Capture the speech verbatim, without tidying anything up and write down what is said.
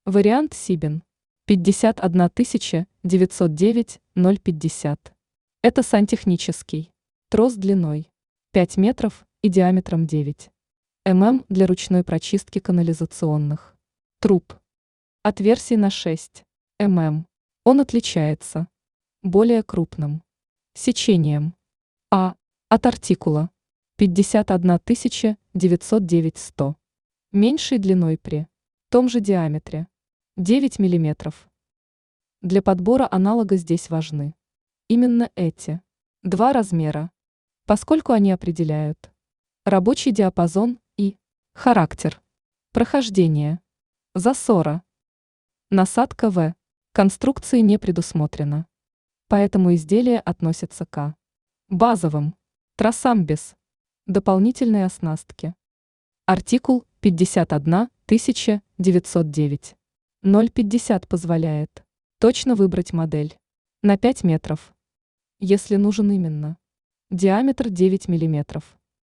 Вариант Сибин. пятьдесят одна тысяча девятьсот девять ноль пятьдесят. Это сантехнический. Трос длиной пять метров и диаметром девять миллиметров для ручной прочистки канализационных труб. От версии на шесть миллиметров. Он отличается более крупным сечением. А. От артикула пятьдесят одна тысяча девятьсот девять сто. Меньшей длиной при том же диаметре девять миллиметров. Для подбора аналога здесь важны именно эти два размера, поскольку они определяют рабочий диапазон и характер прохождения засора. Насадка В конструкции не предусмотрена, поэтому изделие относится к базовым тросам без дополнительной оснастки. Артикул пятьдесят одна тысяча девятьсот девять ноль пятьдесят позволяет точно выбрать модель на пять метров, если нужен именно диаметр девять миллиметров.